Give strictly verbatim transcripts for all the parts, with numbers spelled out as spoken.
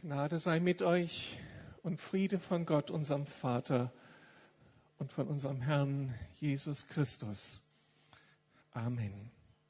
Gnade sei mit euch und Friede von Gott, unserem Vater und von unserem Herrn Jesus Christus. Amen.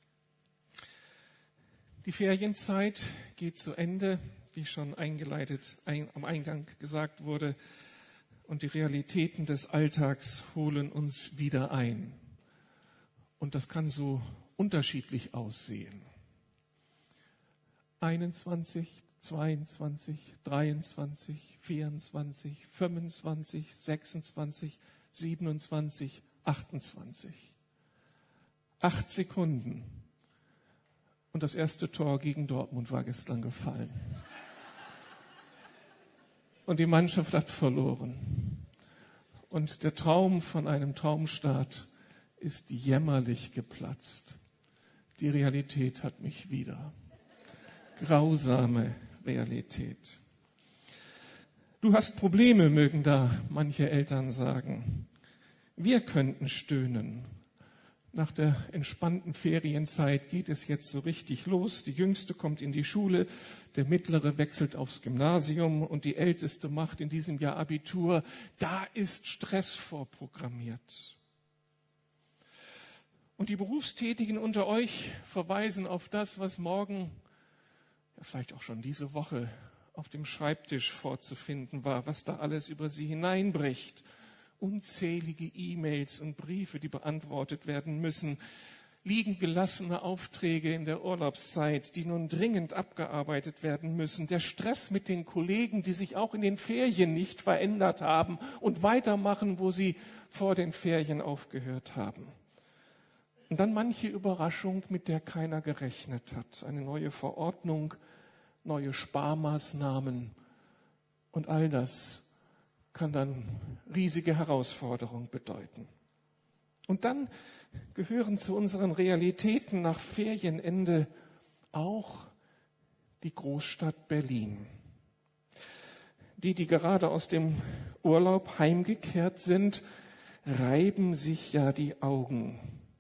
Die Ferienzeit geht zu Ende, wie schon eingeleitet ein, am Eingang gesagt wurde, und die Realitäten des Alltags holen uns wieder ein. Und das kann so unterschiedlich aussehen. einundzwanzig, zweiundzwanzig, dreiundzwanzig, vierundzwanzig, fünfundzwanzig, sechsundzwanzig, siebenundzwanzig, achtundzwanzig. Acht Sekunden. Und das erste Tor gegen Dortmund war gestern gefallen. Und die Mannschaft hat verloren. Und der Traum von einem Traumstart ist jämmerlich geplatzt. Die Realität hat mich wieder. Grausame Realität. Du hast Probleme, mögen da manche Eltern sagen. Wir könnten stöhnen. Nach der entspannten Ferienzeit geht es jetzt so richtig los. Die Jüngste kommt in die Schule, der Mittlere wechselt aufs Gymnasium und die Älteste macht in diesem Jahr Abitur. Da ist Stress vorprogrammiert. Und die Berufstätigen unter euch verweisen auf das, was morgen, ja vielleicht auch schon diese Woche, auf dem Schreibtisch vorzufinden war, was da alles über sie hineinbricht. Unzählige E-Mails und Briefe, die beantwortet werden müssen, liegen gelassene Aufträge in der Urlaubszeit, die nun dringend abgearbeitet werden müssen, der Stress mit den Kollegen, die sich auch in den Ferien nicht verändert haben und weitermachen, wo sie vor den Ferien aufgehört haben. Und dann manche Überraschung, mit der keiner gerechnet hat. Eine neue Verordnung, neue Sparmaßnahmen und all das kann dann riesige Herausforderungen bedeuten. Und dann gehören zu unseren Realitäten nach Ferienende auch die Großstadt Berlin. Die, die gerade aus dem Urlaub heimgekehrt sind, reiben sich ja die Augen.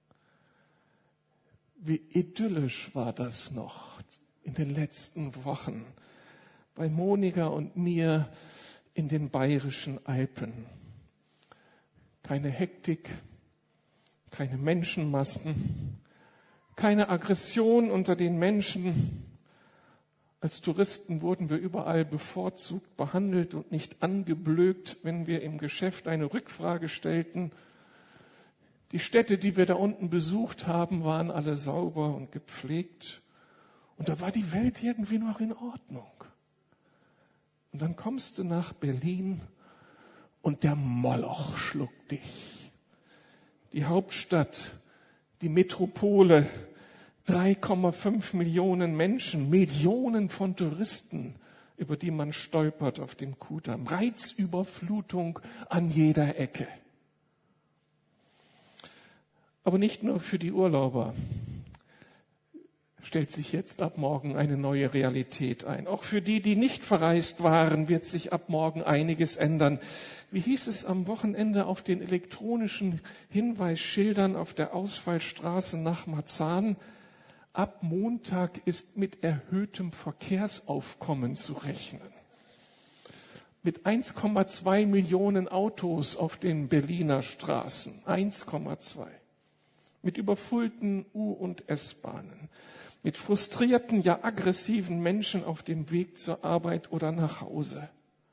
Wie idyllisch war das noch in den letzten Wochen bei Monika und mir in den bayerischen Alpen. Keine Hektik, keine Menschenmassen, keine Aggression unter den Menschen. Als Touristen wurden wir überall bevorzugt behandelt und nicht angeblökt, wenn wir im Geschäft eine Rückfrage stellten. Die Städte, die wir da unten besucht haben, waren alle sauber und gepflegt. Und da war die Welt irgendwie noch in Ordnung. Und dann kommst du nach Berlin und der Moloch schluckt dich. Die Hauptstadt, die Metropole, drei Komma fünf Millionen Menschen, Millionen von Touristen, über die man stolpert auf dem Kudamm. Reizüberflutung an jeder Ecke. Aber nicht nur für die Urlauber stellt sich jetzt ab morgen eine neue Realität ein. Auch für die, die nicht verreist waren, wird sich ab morgen einiges ändern. Wie hieß es am Wochenende auf den elektronischen Hinweisschildern auf der Ausfallstraße nach Marzahn? Ab Montag ist mit erhöhtem Verkehrsaufkommen zu rechnen. Mit eins Komma zwei Millionen Autos auf den Berliner Straßen. eins Komma zwei. Mit überfüllten U- und S-Bahnen. Mit frustrierten, ja aggressiven Menschen auf dem Weg zur Arbeit oder nach Hause.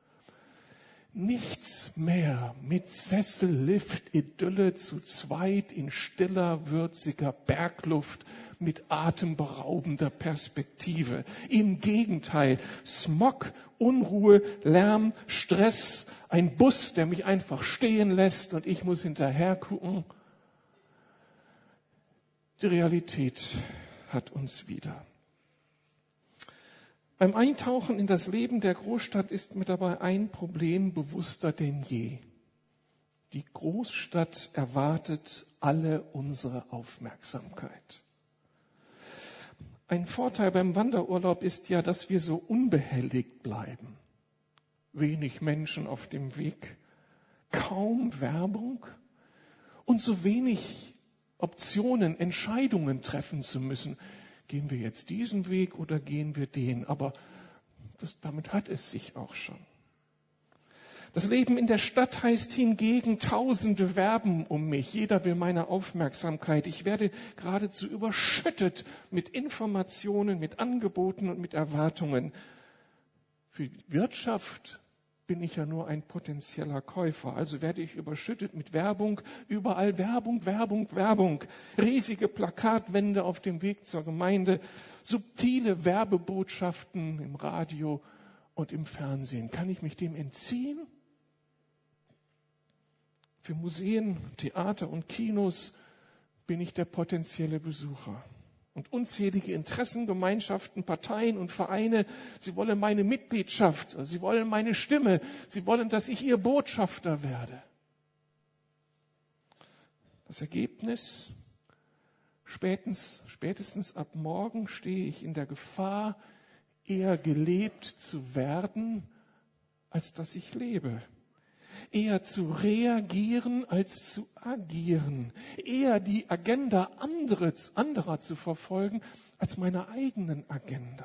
Nichts mehr mit Sessellift-Idylle zu zweit in stiller, würziger Bergluft mit atemberaubender Perspektive. Im Gegenteil, Smog, Unruhe, Lärm, Stress, ein Bus, der mich einfach stehen lässt und ich muss hinterher gucken. Die Realität hat uns wieder. Beim Eintauchen in das Leben der Großstadt ist mir dabei ein Problem bewusster denn je. Die Großstadt erwartet alle unsere Aufmerksamkeit. Ein Vorteil beim Wanderurlaub ist ja, dass wir so unbehelligt bleiben. Wenig Menschen auf dem Weg, kaum Werbung und so wenig Optionen, Entscheidungen treffen zu müssen. Gehen wir jetzt diesen Weg oder gehen wir den? Aber Das, damit hat es sich auch schon. Das Leben in der Stadt heißt hingegen, Tausende werben um mich. Jeder will meine Aufmerksamkeit. Ich werde geradezu überschüttet mit Informationen, mit Angeboten und mit Erwartungen. Für die Wirtschaft bin ich ja nur ein potenzieller Käufer. Also werde ich überschüttet mit Werbung. Überall Werbung, Werbung, Werbung. Riesige Plakatwände auf dem Weg zur Gemeinde. Subtile Werbebotschaften im Radio und im Fernsehen. Kann ich mich dem entziehen? Für Museen, Theater und Kinos bin ich der potenzielle Besucher. Und unzählige Interessengemeinschaften, Parteien und Vereine, sie wollen meine Mitgliedschaft, sie wollen meine Stimme, sie wollen, dass ich ihr Botschafter werde. Das Ergebnis, spätestens, spätestens ab morgen stehe ich in der Gefahr, eher gelebt zu werden, als dass ich lebe. Eher zu reagieren, als zu agieren. Eher die Agenda andere, anderer zu verfolgen, als meine eigenen Agenda.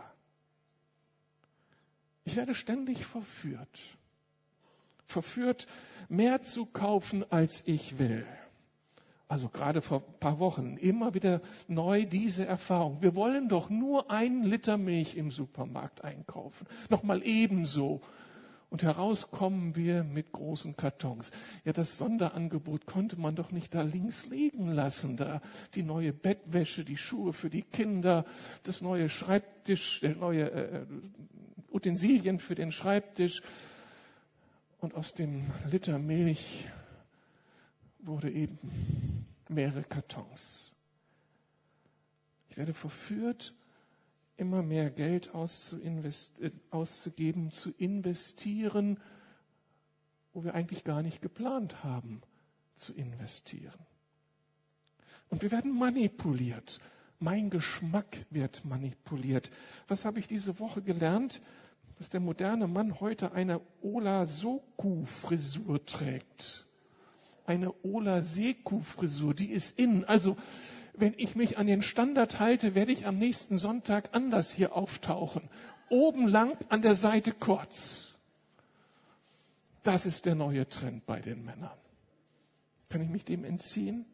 Ich werde ständig verführt. Verführt, mehr zu kaufen, als ich will. Also gerade vor ein paar Wochen immer wieder neu diese Erfahrung. Wir wollen doch nur einen Liter Milch im Supermarkt einkaufen. Nochmal ebenso. Und heraus kommen wir mit großen Kartons. Ja, das Sonderangebot konnte man doch nicht da links liegen lassen. Da die neue Bettwäsche, die Schuhe für die Kinder, das neue Schreibtisch, äh, neue äh, Utensilien für den Schreibtisch. Und aus dem Liter Milch wurde eben mehrere Kartons. Ich werde verführt, immer mehr Geld auszugeben, zu investieren, wo wir eigentlich gar nicht geplant haben, zu investieren. Und wir werden manipuliert. Mein Geschmack wird manipuliert. Was habe ich diese Woche gelernt? Dass der moderne Mann heute eine Ola-Soku-Frisur trägt. Eine Ola-Seku-Frisur, die ist in. Also, wenn ich mich an den Standard halte, werde ich am nächsten Sonntag anders hier auftauchen. Oben lang, an der Seite kurz. Das ist der neue Trend bei den Männern. Kann ich mich dem entziehen?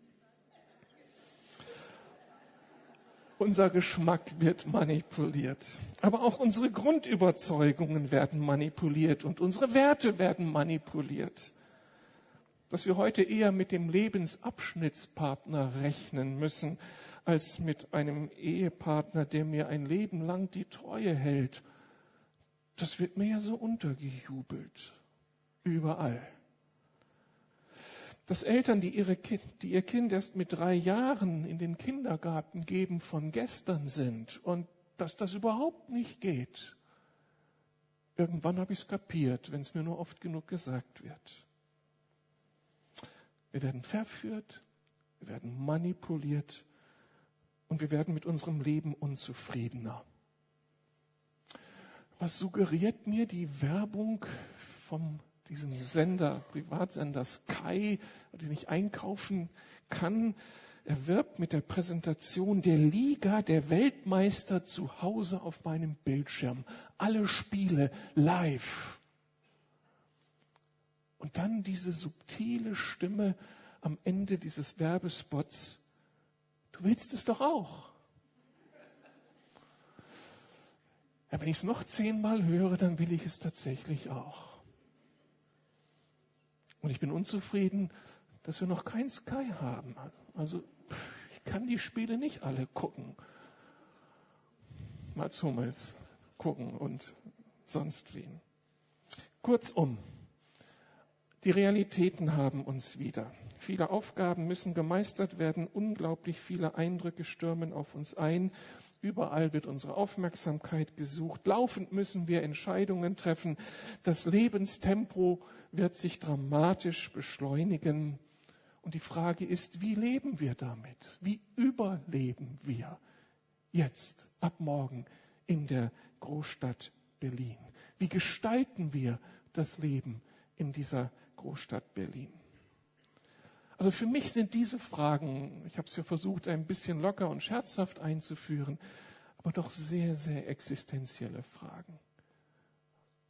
Unser Geschmack wird manipuliert. Aber auch unsere Grundüberzeugungen werden manipuliert und unsere Werte werden manipuliert. Dass wir heute eher mit dem Lebensabschnittspartner rechnen müssen, als mit einem Ehepartner, der mir ein Leben lang die Treue hält. Das wird mir ja so untergejubelt. Überall. Dass Eltern, die, ihre kind, die ihr Kind erst mit drei Jahren in den Kindergarten geben, von gestern sind und dass das überhaupt nicht geht. Irgendwann habe ich es kapiert, wenn es mir nur oft genug gesagt wird. Wir werden verführt, wir werden manipuliert und wir werden mit unserem Leben unzufriedener. Was suggeriert mir die Werbung von diesem Sender, Privatsender Sky, den ich einkaufen kann? Er wirbt mit der Präsentation der Liga der Weltmeister zu Hause auf meinem Bildschirm. Alle Spiele live. Und dann diese subtile Stimme am Ende dieses Werbespots. Du willst es doch auch. Ja, wenn ich es noch zehnmal höre, dann will ich es tatsächlich auch. Und ich bin unzufrieden, dass wir noch kein Sky haben. Also ich kann die Spiele nicht alle gucken. Mats Hummels gucken und sonst wen. Kurzum. Die Realitäten haben uns wieder. Viele Aufgaben müssen gemeistert werden. Unglaublich viele Eindrücke stürmen auf uns ein. Überall wird unsere Aufmerksamkeit gesucht. Laufend müssen wir Entscheidungen treffen. Das Lebenstempo wird sich dramatisch beschleunigen. Und die Frage ist, wie leben wir damit? Wie überleben wir jetzt, ab morgen, in der Großstadt Berlin? Wie gestalten wir das Leben in dieser Großstadt Berlin? Also für mich sind diese Fragen, ich habe es ja versucht, ein bisschen locker und scherzhaft einzuführen, aber doch sehr, sehr existenzielle Fragen.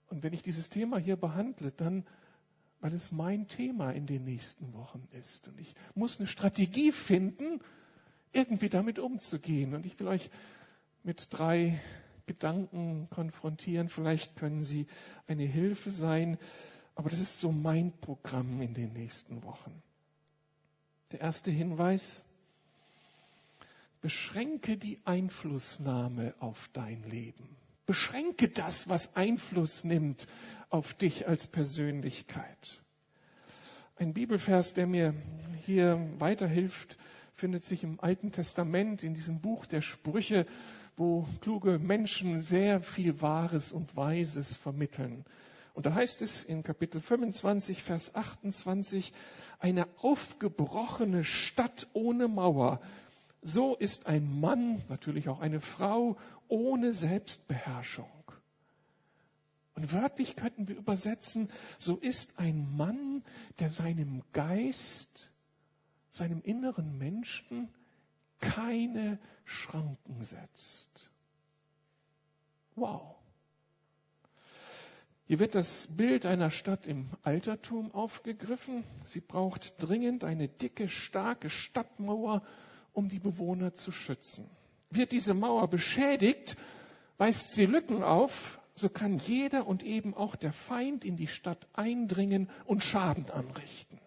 Und wenn ich dieses Thema hier behandle, dann, weil es mein Thema in den nächsten Wochen ist. Und ich muss eine Strategie finden, irgendwie damit umzugehen. Und ich will euch mit drei Gedanken konfrontieren. Vielleicht können sie eine Hilfe sein. Aber das ist so mein Programm in den nächsten Wochen. Der erste Hinweis: Beschränke die Einflussnahme auf dein Leben. Beschränke das, was Einfluss nimmt auf dich als Persönlichkeit. Ein Bibelvers, der mir hier weiterhilft, findet sich im Alten Testament, in diesem Buch der Sprüche, wo kluge Menschen sehr viel Wahres und Weises vermitteln. Und da heißt es in Kapitel fünfundzwanzig, Vers achtundzwanzig, eine aufgebrochene Stadt ohne Mauer, so ist ein Mann, natürlich auch eine Frau, ohne Selbstbeherrschung. Und wörtlich könnten wir übersetzen, so ist ein Mann, der seinem Geist, seinem inneren Menschen keine Schranken setzt. Wow. Hier wird das Bild einer Stadt im Altertum aufgegriffen. Sie braucht dringend eine dicke, starke Stadtmauer, um die Bewohner zu schützen. Wird diese Mauer beschädigt, weist sie Lücken auf, so kann jeder und eben auch der Feind in die Stadt eindringen und Schaden anrichten.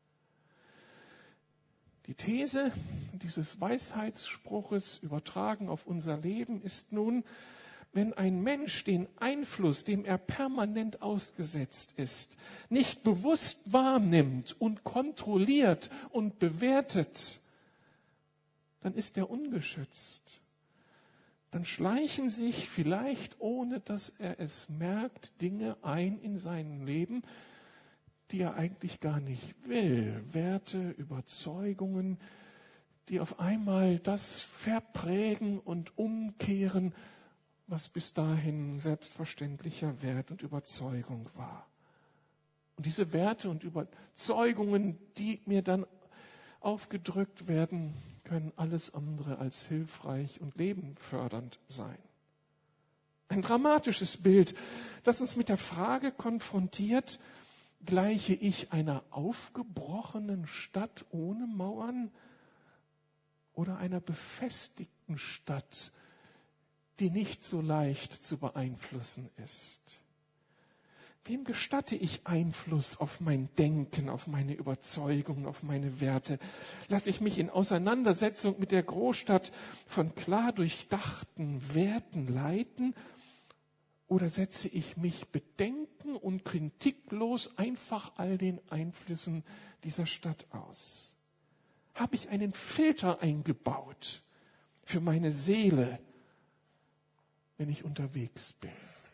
Die These dieses Weisheitsspruches übertragen auf unser Leben ist nun, wenn ein Mensch den Einfluss, dem er permanent ausgesetzt ist, nicht bewusst wahrnimmt und kontrolliert und bewertet, dann ist er ungeschützt. Dann schleichen sich vielleicht, ohne dass er es merkt, Dinge ein in seinem Leben, die er eigentlich gar nicht will. Werte, Überzeugungen, die auf einmal das verprägen und umkehren, was bis dahin selbstverständlicher Wert und Überzeugung war. Und diese Werte und Überzeugungen, die mir dann aufgedrückt werden, können alles andere als hilfreich und lebenfördernd sein. Ein dramatisches Bild, das uns mit der Frage konfrontiert, gleiche ich einer aufgebrochenen Stadt ohne Mauern oder einer befestigten Stadt, die nicht so leicht zu beeinflussen ist? Wem gestatte ich Einfluss auf mein Denken, auf meine Überzeugungen, auf meine Werte? Lasse ich mich in Auseinandersetzung mit der Großstadt von klar durchdachten Werten leiten? Oder setze ich mich bedenken und kritiklos einfach all den Einflüssen dieser Stadt aus? Habe ich einen Filter eingebaut für meine Seele, wenn ich unterwegs bin?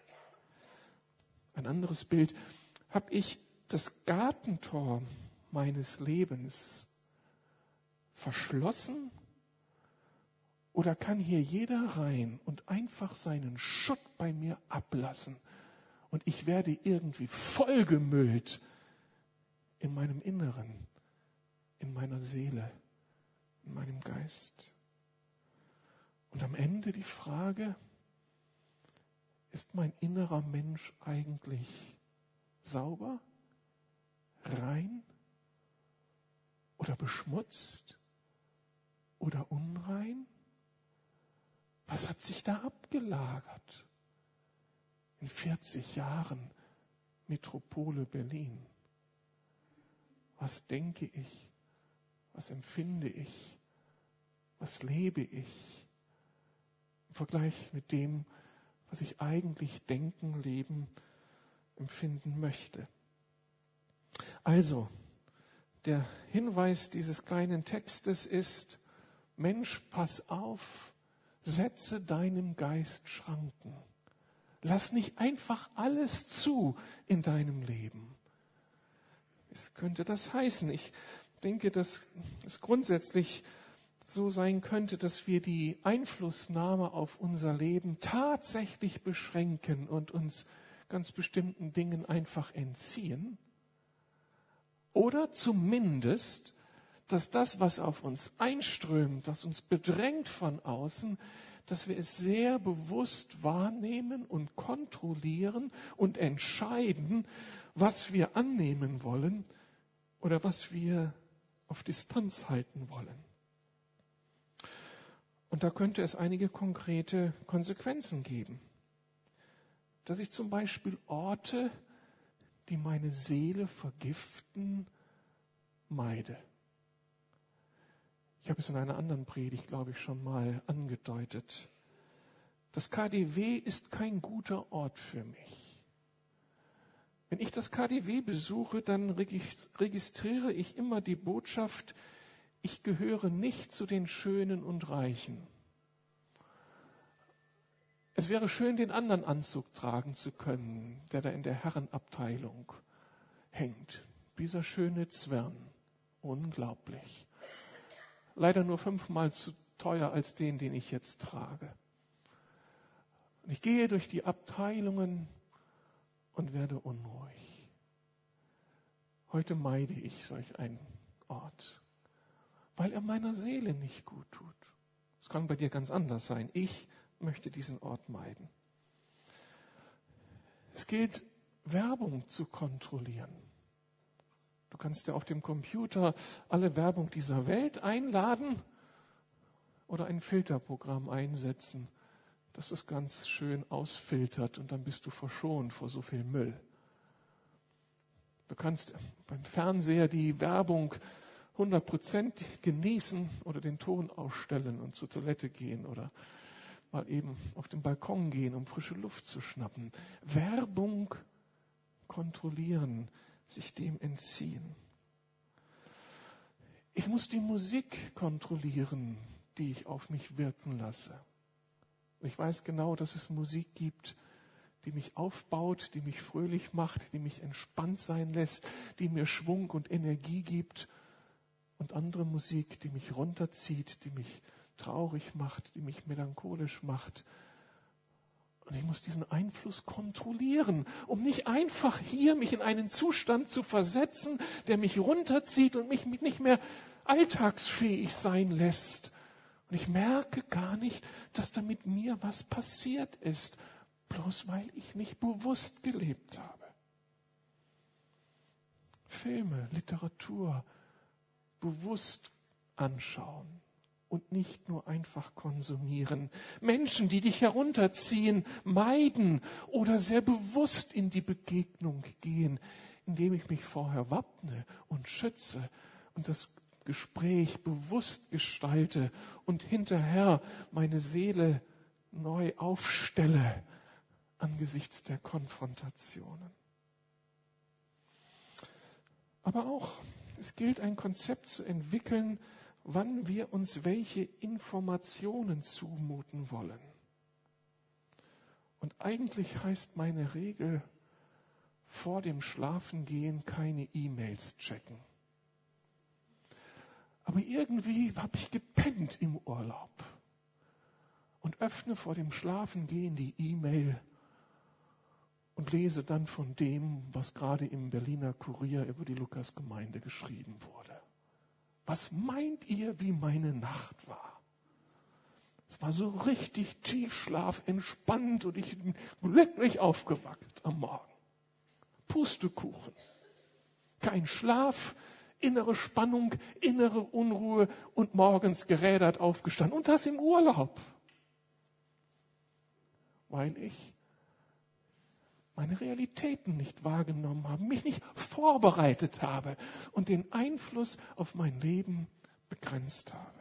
Ein anderes Bild: Habe ich das Gartentor meines Lebens verschlossen? Oder kann hier jeder rein und einfach seinen Schutt bei mir ablassen? Und ich werde irgendwie vollgemüllt in meinem Inneren, in meiner Seele, in meinem Geist. Und am Ende die Frage: Ist mein innerer Mensch eigentlich sauber, rein oder beschmutzt oder unrein? Was hat sich da abgelagert in vierzig Jahren Metropole Berlin? Was denke ich? Was empfinde ich? Was lebe ich im Vergleich mit dem, was ich eigentlich denken, leben, empfinden möchte? Also, der Hinweis dieses kleinen Textes ist: Mensch, pass auf, setze deinem Geist Schranken. Lass nicht einfach alles zu in deinem Leben. Was könnte das heißen? Ich denke, dass es grundsätzlich so sein könnte, dass wir die Einflussnahme auf unser Leben tatsächlich beschränken und uns ganz bestimmten Dingen einfach entziehen. Oder zumindest, dass das, was auf uns einströmt, was uns bedrängt von außen, dass wir es sehr bewusst wahrnehmen und kontrollieren und entscheiden, was wir annehmen wollen oder was wir auf Distanz halten wollen. Und da könnte es einige konkrete Konsequenzen geben. Dass ich zum Beispiel Orte, die meine Seele vergiften, meide. Ich habe es in einer anderen Predigt, glaube ich, schon mal angedeutet. Das K D W ist kein guter Ort für mich. Wenn ich das K D W besuche, dann registriere ich immer die Botschaft, ich gehöre nicht zu den Schönen und Reichen. Es wäre schön, den anderen Anzug tragen zu können, der da in der Herrenabteilung hängt. Dieser schöne Zwirn. Unglaublich. Leider nur fünfmal zu teuer als den, den ich jetzt trage. Und ich gehe durch die Abteilungen und werde unruhig. Heute meide ich solch einen Ort, weil er meiner Seele nicht gut tut. Es kann bei dir ganz anders sein. Ich möchte diesen Ort meiden. Es gilt, Werbung zu kontrollieren. Du kannst dir auf dem Computer alle Werbung dieser Welt einladen oder ein Filterprogramm einsetzen, das es ganz schön ausfiltert und dann bist du verschont vor so viel Müll. Du kannst beim Fernseher die Werbung hundert Prozent genießen oder den Ton ausstellen und zur Toilette gehen oder mal eben auf den Balkon gehen, um frische Luft zu schnappen. Werbung kontrollieren, sich dem entziehen. Ich muss die Musik kontrollieren, die ich auf mich wirken lasse. Ich weiß genau, dass es Musik gibt, die mich aufbaut, die mich fröhlich macht, die mich entspannt sein lässt, die mir Schwung und Energie gibt. Und andere Musik, die mich runterzieht, die mich traurig macht, die mich melancholisch macht. Und ich muss diesen Einfluss kontrollieren, um nicht einfach hier mich in einen Zustand zu versetzen, der mich runterzieht und mich nicht mehr alltagsfähig sein lässt. Und ich merke gar nicht, dass da mit mir was passiert ist, bloß weil ich nicht bewusst gelebt habe. Filme, Literatur bewusst anschauen. Und nicht nur einfach konsumieren. Menschen, die dich herunterziehen, meiden oder sehr bewusst in die Begegnung gehen, indem ich mich vorher wappne und schütze und das Gespräch bewusst gestalte und hinterher meine Seele neu aufstelle angesichts der Konfrontationen. Aber auch, es gilt, ein Konzept zu entwickeln, wann wir uns welche Informationen zumuten wollen. Und eigentlich heißt meine Regel, vor dem Schlafengehen keine E-Mails checken. Aber irgendwie habe ich gepennt im Urlaub und öffne vor dem Schlafengehen die E-Mail und lese dann von dem, was gerade im Berliner Kurier über die Lukasgemeinde geschrieben wurde. Was meint ihr, wie meine Nacht war? Es war so richtig Tiefschlaf, entspannt und ich bin glücklich aufgewacht am Morgen. Pustekuchen. Kein Schlaf, innere Spannung, innere Unruhe und morgens gerädert aufgestanden. Und das im Urlaub. Weil ich meine Realitäten nicht wahrgenommen habe, mich nicht vorbereitet habe und den Einfluss auf mein Leben begrenzt habe.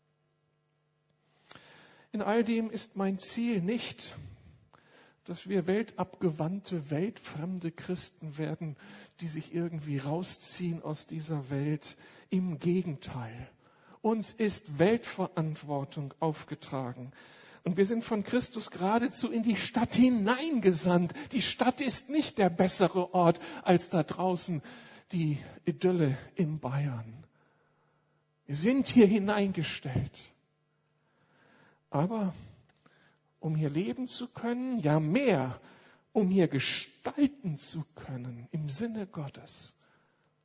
In all dem ist mein Ziel nicht, dass wir weltabgewandte, weltfremde Christen werden, die sich irgendwie rausziehen aus dieser Welt. Im Gegenteil, uns ist Weltverantwortung aufgetragen. Und wir sind von Christus geradezu in die Stadt hineingesandt. Die Stadt ist nicht der bessere Ort als da draußen die Idylle in Bayern. Wir sind hier hineingestellt. Aber um hier leben zu können, ja mehr, um hier gestalten zu können im Sinne Gottes,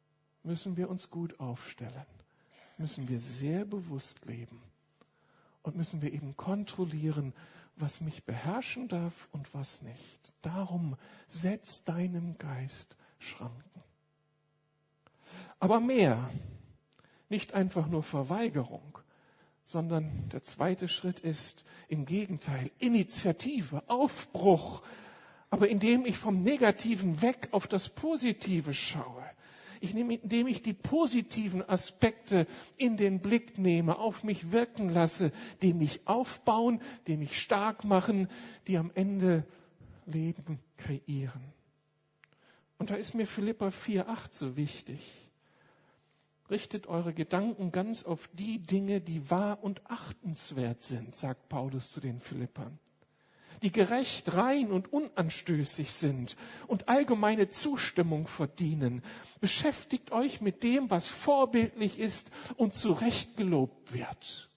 müssen wir uns gut aufstellen, müssen wir sehr bewusst leben. Und müssen wir eben kontrollieren, was mich beherrschen darf und was nicht. Darum setz deinem Geist Schranken. Aber mehr, nicht einfach nur Verweigerung, sondern der zweite Schritt ist im Gegenteil Initiative, Aufbruch, aber indem ich vom Negativen weg auf das Positive schaue. Ich nehme, indem ich die positiven Aspekte in den Blick nehme, auf mich wirken lasse, die mich aufbauen, die mich stark machen, die am Ende Leben kreieren. Und da ist mir Philipper vier acht so wichtig. Richtet eure Gedanken ganz auf die Dinge, die wahr und achtenswert sind, sagt Paulus zu den Philippern, die gerecht, rein und unanstößig sind und allgemeine Zustimmung verdienen. Beschäftigt euch mit dem, was vorbildlich ist und zu Recht gelobt wird.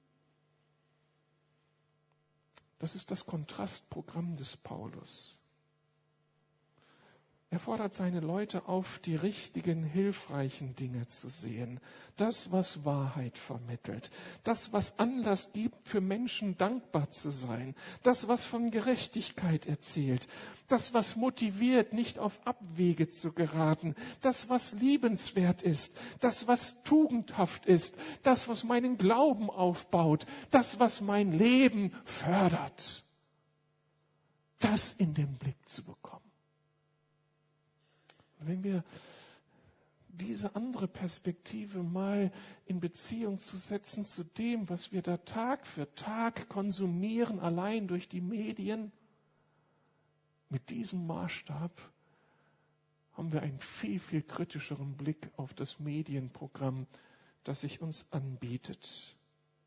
Das ist das Kontrastprogramm des Paulus. Er fordert seine Leute auf, die richtigen, hilfreichen Dinge zu sehen. Das, was Wahrheit vermittelt. Das, was Anlass gibt, für Menschen dankbar zu sein. Das, was von Gerechtigkeit erzählt. Das, was motiviert, nicht auf Abwege zu geraten. Das, was liebenswert ist. Das, was tugendhaft ist. Das, was meinen Glauben aufbaut. Das, was mein Leben fördert. Das in den Blick zu bekommen. Wenn wir diese andere Perspektive mal in Beziehung zu setzen zu dem, was wir da Tag für Tag konsumieren, allein durch die Medien, mit diesem Maßstab haben wir einen viel, viel kritischeren Blick auf das Medienprogramm, das sich uns anbietet.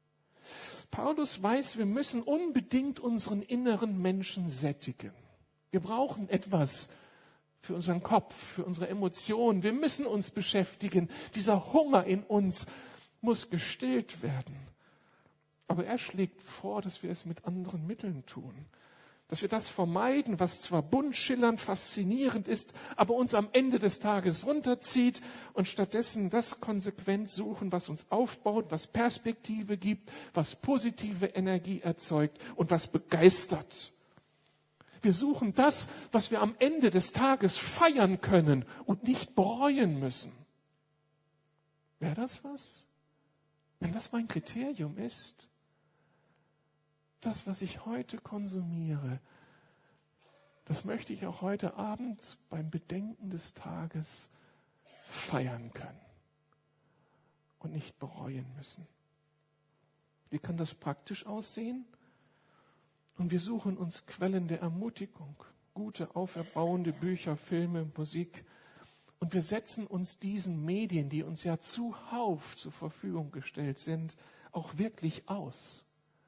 Paulus weiß, wir müssen unbedingt unseren inneren Menschen sättigen. Wir brauchen etwas für unseren Kopf, für unsere Emotionen. Wir müssen uns beschäftigen. Dieser Hunger in uns muss gestillt werden. Aber er schlägt vor, dass wir es mit anderen Mitteln tun. Dass wir das vermeiden, was zwar bunt, schillernd, faszinierend ist, aber uns am Ende des Tages runterzieht und stattdessen das konsequent suchen, was uns aufbaut, was Perspektive gibt, was positive Energie erzeugt und was begeistert. Wir suchen das, was wir am Ende des Tages feiern können und nicht bereuen müssen. Wäre das was? Wenn das mein Kriterium ist, das, was ich heute konsumiere, das möchte ich auch heute Abend beim Bedenken des Tages feiern können und nicht bereuen müssen. Wie kann das praktisch aussehen? Und wir suchen uns Quellen der Ermutigung, gute, auferbauende Bücher, Filme, Musik. Und wir setzen uns diesen Medien, die uns ja zuhauf zur Verfügung gestellt sind, auch wirklich aus.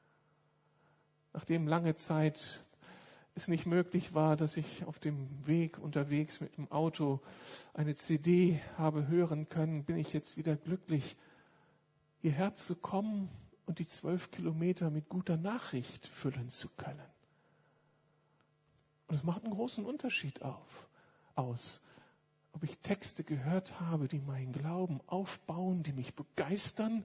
Nachdem lange Zeit es nicht möglich war, dass ich auf dem Weg unterwegs mit dem Auto eine C D habe hören können, bin ich jetzt wieder glücklich, hierher zu kommen und die zwölf Kilometer mit guter Nachricht füllen zu können. Und es macht einen großen Unterschied auf, aus, ob ich Texte gehört habe, die meinen Glauben aufbauen, die mich begeistern,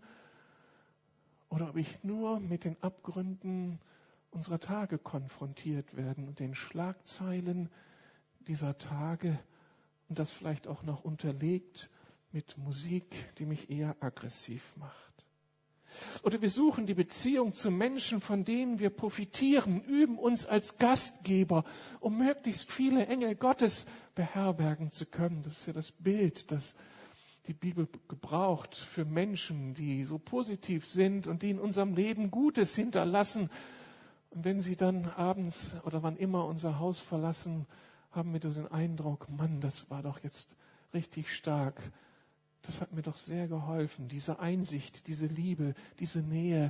oder ob ich nur mit den Abgründen unserer Tage konfrontiert werden und den Schlagzeilen dieser Tage und das vielleicht auch noch unterlegt mit Musik, die mich eher aggressiv macht. Oder wir suchen die Beziehung zu Menschen, von denen wir profitieren, üben uns als Gastgeber, um möglichst viele Engel Gottes beherbergen zu können. Das ist ja das Bild, das die Bibel gebraucht für Menschen, die so positiv sind und die in unserem Leben Gutes hinterlassen. Und wenn sie dann abends oder wann immer unser Haus verlassen, haben wir den Eindruck, Mann, das war doch jetzt richtig stark. Das hat mir doch sehr geholfen. Diese Einsicht, diese Liebe, diese Nähe,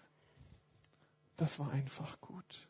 das war einfach gut.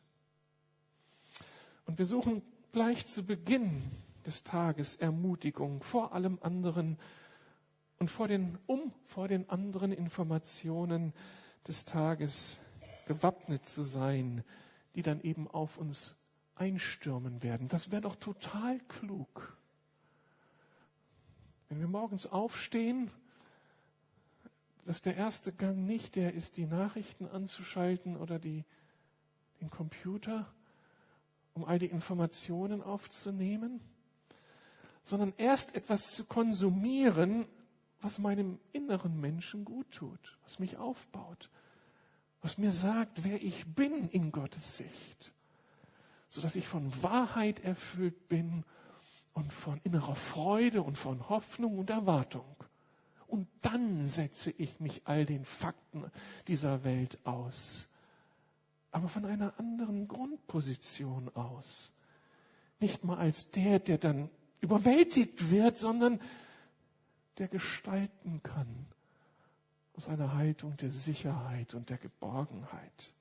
Und wir suchen gleich zu Beginn des Tages Ermutigung vor allem anderen und vor den, um vor den anderen Informationen des Tages gewappnet zu sein, die dann eben auf uns einstürmen werden. Das wäre doch total klug. Wenn wir morgens aufstehen, dass der erste Gang nicht der ist, die Nachrichten anzuschalten oder die, den Computer, um all die Informationen aufzunehmen, sondern erst etwas zu konsumieren, was meinem inneren Menschen gut tut, was mich aufbaut, was mir sagt, wer ich bin in Gottes Sicht, sodass ich von Wahrheit erfüllt bin und von innerer Freude und von Hoffnung und Erwartung. Und dann setze ich mich all den Fakten dieser Welt aus, aber von einer anderen Grundposition aus. Nicht mal als der, der dann überwältigt wird, sondern der gestalten kann aus einer Haltung der Sicherheit und der Geborgenheit.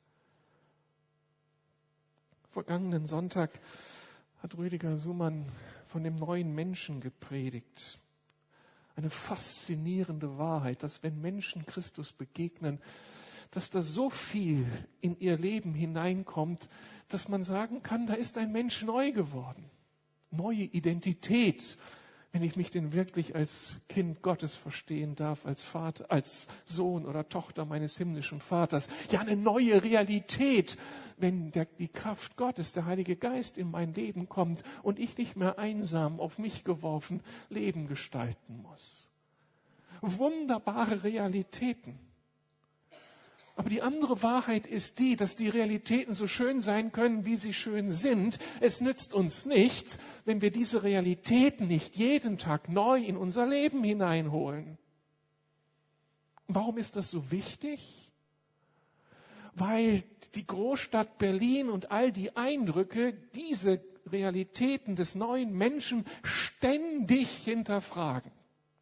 Vergangenen Sonntag hat Rüdiger Sumann von dem neuen Menschen gepredigt. Eine faszinierende Wahrheit, dass wenn Menschen Christus begegnen, dass da so viel in ihr Leben hineinkommt, dass man sagen kann, da ist ein Mensch neu geworden. Neue Identität, wenn ich mich denn wirklich als Kind Gottes verstehen darf, als Vater, als Sohn oder Tochter meines himmlischen Vaters. Ja, eine neue Realität, wenn der, die Kraft Gottes, der Heilige Geist in mein Leben kommt und ich nicht mehr einsam auf mich geworfen Leben gestalten muss. Wunderbare Realitäten. Aber die andere Wahrheit ist die, dass die Realitäten so schön sein können, wie sie schön sind. Es nützt uns nichts, wenn wir diese Realitäten nicht jeden Tag neu in unser Leben hineinholen. Warum ist das so wichtig? Weil die Großstadt Berlin und all die Eindrücke diese Realitäten des neuen Menschen ständig hinterfragen.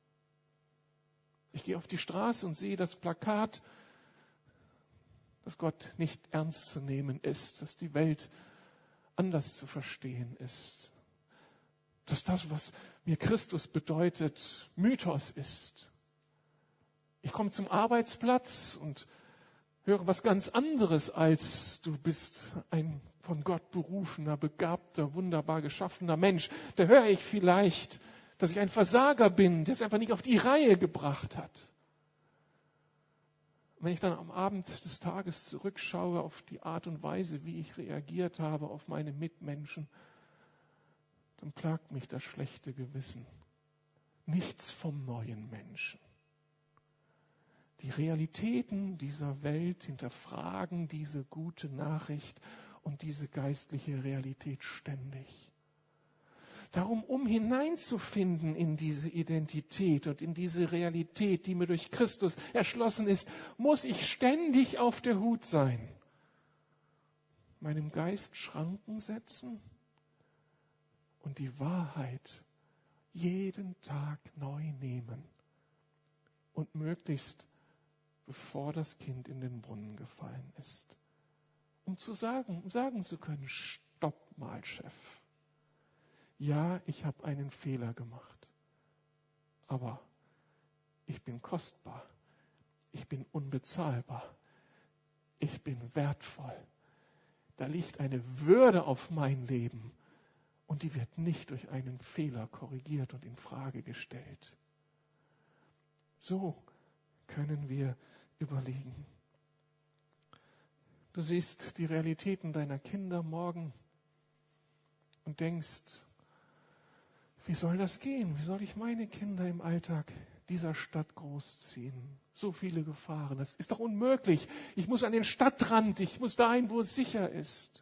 Ich gehe auf die Straße und sehe das Plakat, dass Gott nicht ernst zu nehmen ist, dass die Welt anders zu verstehen ist, dass das, was mir Christus bedeutet, Mythos ist. Ich komme zum Arbeitsplatz und höre was ganz anderes als du bist ein von Gott berufener, begabter, wunderbar geschaffener Mensch. Da höre ich vielleicht, dass ich ein Versager bin, der es einfach nicht auf die Reihe gebracht hat. Wenn ich dann am Abend des Tages zurückschaue auf die Art und Weise, wie ich reagiert habe auf meine Mitmenschen, dann plagt mich das schlechte Gewissen. Nichts vom neuen Menschen. Die Realitäten dieser Welt hinterfragen diese gute Nachricht und diese geistliche Realität ständig. Darum, um hineinzufinden in diese Identität und in diese Realität, die mir durch Christus erschlossen ist, muss ich ständig auf der Hut sein. Meinem Geist Schranken setzen und die Wahrheit jeden Tag neu nehmen und möglichst bevor das Kind in den Brunnen gefallen ist. Um zu sagen, um sagen zu können, stopp mal, Chef. Ja, ich habe einen Fehler gemacht, aber ich bin kostbar, ich bin unbezahlbar, ich bin wertvoll. Da liegt eine Würde auf mein Leben und die wird nicht durch einen Fehler korrigiert und in Frage gestellt. So können wir überlegen. Du siehst die Realitäten deiner Kinder morgen und denkst, wie soll das gehen? Wie soll ich meine Kinder im Alltag dieser Stadt großziehen? So viele Gefahren. Das ist doch unmöglich. Ich muss an den Stadtrand. Ich muss dahin, wo es sicher ist.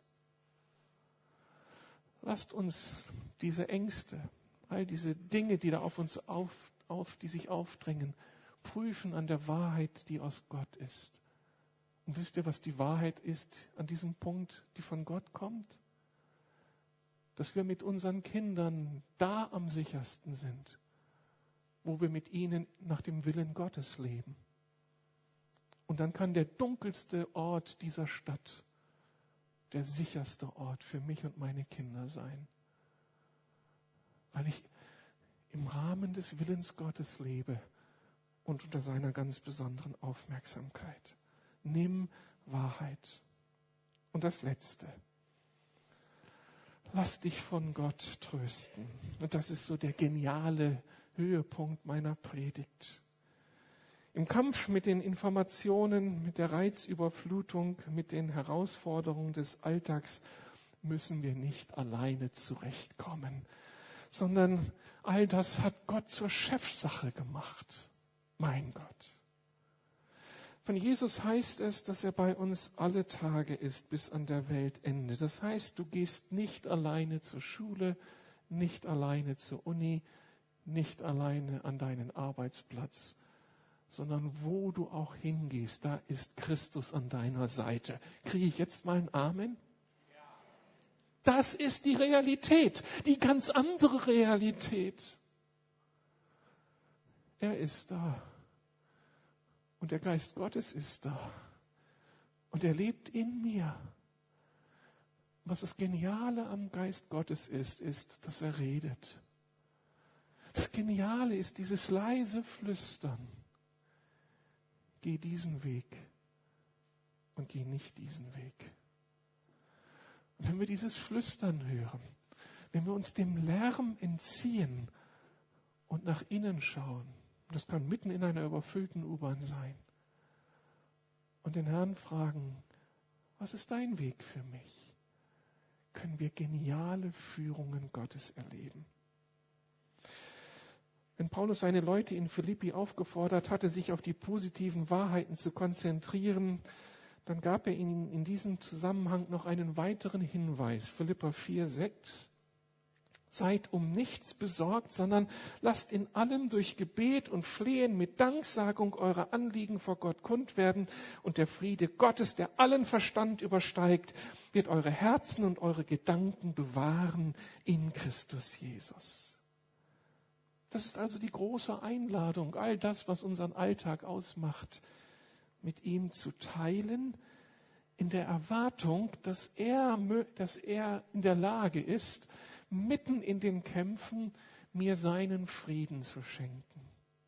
Lasst uns diese Ängste, all diese Dinge, die da auf uns auf, auf, die sich aufdrängen, prüfen an der Wahrheit, die aus Gott ist. Und wisst ihr, was die Wahrheit ist an diesem Punkt, die von Gott kommt? Dass wir mit unseren Kindern da am sichersten sind, wo wir mit ihnen nach dem Willen Gottes leben. Und dann kann der dunkelste Ort dieser Stadt der sicherste Ort für mich und meine Kinder sein. Weil ich im Rahmen des Willens Gottes lebe und unter seiner ganz besonderen Aufmerksamkeit. Nimm Wahrheit. Und das Letzte. Lass dich von Gott trösten. Und das ist so der geniale Höhepunkt meiner Predigt. Im Kampf mit den Informationen, mit der Reizüberflutung, mit den Herausforderungen des Alltags müssen wir nicht alleine zurechtkommen, sondern all das hat Gott zur Chefsache gemacht. Mein Gott. Von Jesus heißt es, dass er bei uns alle Tage ist, bis an der Weltende. Das heißt, du gehst nicht alleine zur Schule, nicht alleine zur Uni, nicht alleine an deinen Arbeitsplatz, sondern wo du auch hingehst, da ist Christus an deiner Seite. Kriege ich jetzt mal ein Amen? Das ist die Realität, die ganz andere Realität. Er ist da. Und der Geist Gottes ist da. Und er lebt in mir. Was das Geniale am Geist Gottes ist, ist, dass er redet. Das Geniale ist dieses leise Flüstern. Geh diesen Weg und geh nicht diesen Weg. Und wenn wir dieses Flüstern hören, wenn wir uns dem Lärm entziehen und nach innen schauen, das kann mitten in einer überfüllten U-Bahn sein, und den Herrn fragen, was ist dein Weg für mich? Können wir geniale Führungen Gottes erleben. Wenn Paulus seine Leute in Philippi aufgefordert hatte, sich auf die positiven Wahrheiten zu konzentrieren, dann gab er ihnen in diesem Zusammenhang noch einen weiteren Hinweis. Philipper vier, sechs. Seid um nichts besorgt, sondern lasst in allem durch Gebet und Flehen mit Danksagung eure Anliegen vor Gott kund werden. Und der Friede Gottes, der allen Verstand übersteigt, wird eure Herzen und eure Gedanken bewahren in Christus Jesus. Das ist also die große Einladung, all das, was unseren Alltag ausmacht, mit ihm zu teilen, in der Erwartung, dass er, dass er in der Lage ist, mitten in den Kämpfen mir seinen Frieden zu schenken.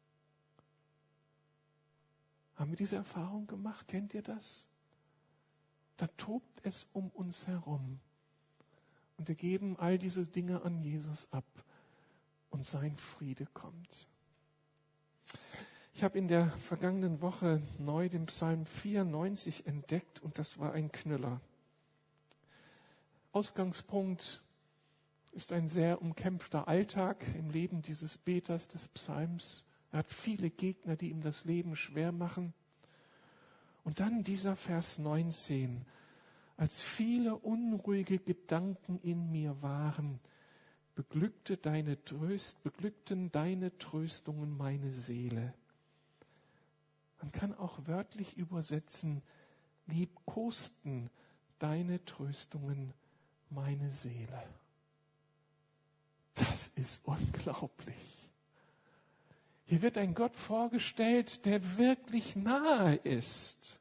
Haben wir diese Erfahrung gemacht? Kennt ihr das? Da tobt es um uns herum. Und wir geben all diese Dinge an Jesus ab. Und sein Friede kommt. Ich habe in der vergangenen Woche neu den Psalm vierundneunzig entdeckt und das war ein Knüller. Ausgangspunkt ist ein sehr umkämpfter Alltag im Leben dieses Beters des Psalms. Er hat viele Gegner, die ihm das Leben schwer machen. Und dann dieser Vers neunzehn. Als viele unruhige Gedanken in mir waren, beglückte deine Tröst, beglückten deine Tröstungen meine Seele. Man kann auch wörtlich übersetzen, liebkosten deine Tröstungen meine Seele. Das ist unglaublich. Hier wird ein Gott vorgestellt, der wirklich nahe ist.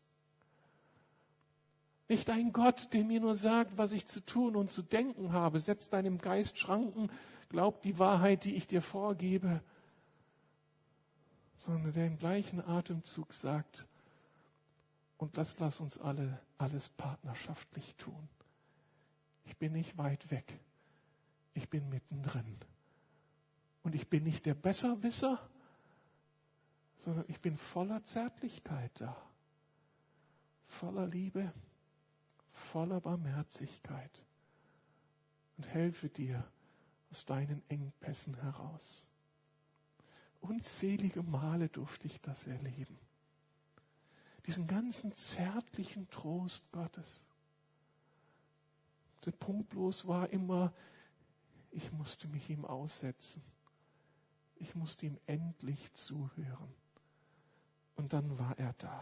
Nicht ein Gott, der mir nur sagt, was ich zu tun und zu denken habe. Setz deinem Geist Schranken, glaub die Wahrheit, die ich dir vorgebe. Sondern der im gleichen Atemzug sagt, und das lass uns alle alles partnerschaftlich tun. Ich bin nicht weit weg. Ich bin mittendrin. Und ich bin nicht der Besserwisser, sondern ich bin voller Zärtlichkeit da. Voller Liebe, voller Barmherzigkeit. Und helfe dir aus deinen Engpässen heraus. Unzählige Male durfte ich das erleben. Diesen ganzen zärtlichen Trost Gottes. Der Punkt bloß war immer, ich musste mich ihm aussetzen. Ich musste ihm endlich zuhören. Und dann war er da.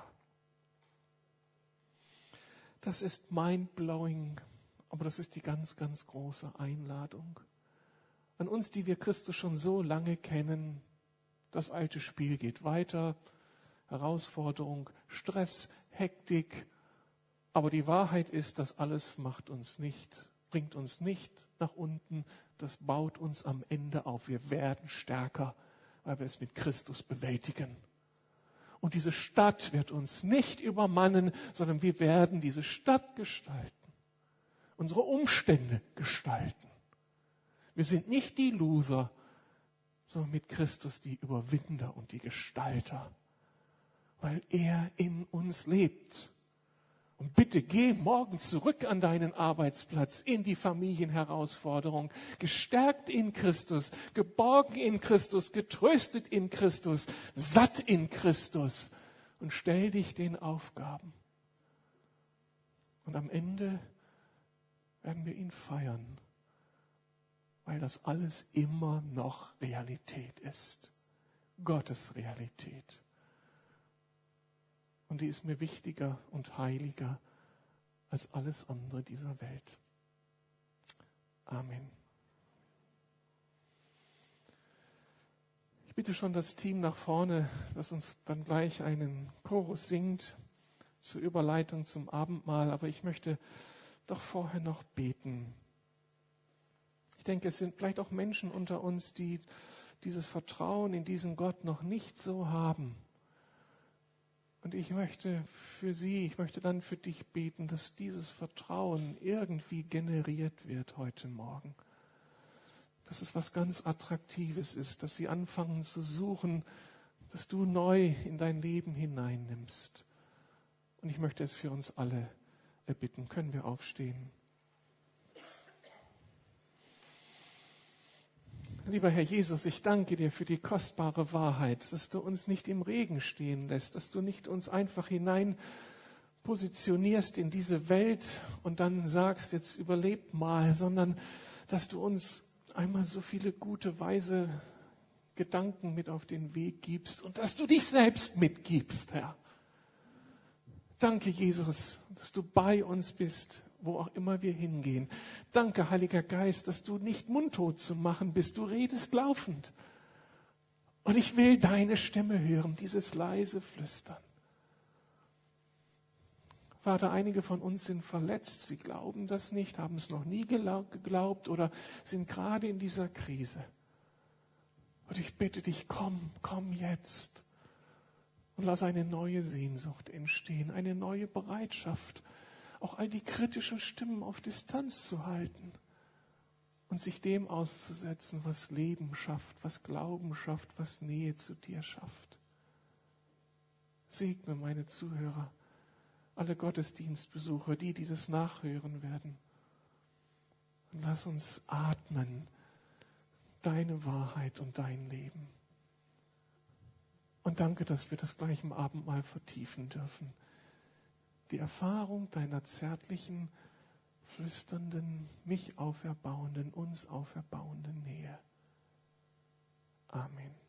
Das ist mindblowing, aber das ist die ganz, ganz große Einladung. An uns, die wir Christus schon so lange kennen, das alte Spiel geht weiter, Herausforderung, Stress, Hektik. Aber die Wahrheit ist, das alles macht uns nicht, bringt uns nicht nach unten. Das baut uns am Ende auf. Wir werden stärker, weil wir es mit Christus bewältigen. Und diese Stadt wird uns nicht übermannen, sondern wir werden diese Stadt gestalten, unsere Umstände gestalten. Wir sind nicht die Loser, sondern mit Christus die Überwinder und die Gestalter. weil er in uns lebt. Und bitte geh morgen zurück an deinen Arbeitsplatz, in die Familienherausforderung, gestärkt in Christus, geborgen in Christus, getröstet in Christus, satt in Christus und stell dich den Aufgaben. Und am Ende werden wir ihn feiern, weil das alles immer noch Realität ist. Gottes Realität. Und die ist mir wichtiger und heiliger als alles andere dieser Welt. Amen. Ich bitte schon das Team nach vorne, das uns dann gleich einen Chorus singt zur Überleitung zum Abendmahl. Aber ich möchte doch vorher noch beten. Ich denke, es sind vielleicht auch Menschen unter uns, die dieses Vertrauen in diesen Gott noch nicht so haben. Und ich möchte für sie, ich möchte dann für dich beten, dass dieses Vertrauen irgendwie generiert wird heute Morgen. Dass es was ganz Attraktives ist, dass sie anfangen zu suchen, dass du neu in dein Leben hineinnimmst. Und ich möchte es für uns alle erbitten. Können wir aufstehen? Lieber Herr Jesus, ich danke dir für die kostbare Wahrheit, dass du uns nicht im Regen stehen lässt, dass du nicht uns einfach hinein positionierst in diese Welt und dann sagst, jetzt überlebt mal, sondern dass du uns einmal so viele gute, weise Gedanken mit auf den Weg gibst und dass du dich selbst mitgibst, Herr. Danke, Jesus, dass du bei uns bist, wo auch immer wir hingehen. Danke, Heiliger Geist, dass du nicht mundtot zu machen bist. Du redest laufend. Und ich will deine Stimme hören, dieses leise Flüstern. Vater, einige von uns sind verletzt. Sie glauben das nicht, haben es noch nie geglaubt oder sind gerade in dieser Krise. Und ich bitte dich, komm, komm jetzt. Und lass eine neue Sehnsucht entstehen, eine neue Bereitschaft, auch all die kritischen Stimmen auf Distanz zu halten und sich dem auszusetzen, was Leben schafft, was Glauben schafft, was Nähe zu dir schafft. Segne meine Zuhörer, alle Gottesdienstbesucher, die, die das nachhören werden. Und lass uns atmen, deine Wahrheit und dein Leben. Und danke, dass wir das gleich im Abendmahl vertiefen dürfen. Die Erfahrung deiner zärtlichen, flüsternden, mich auferbauenden, uns auferbauenden Nähe. Amen.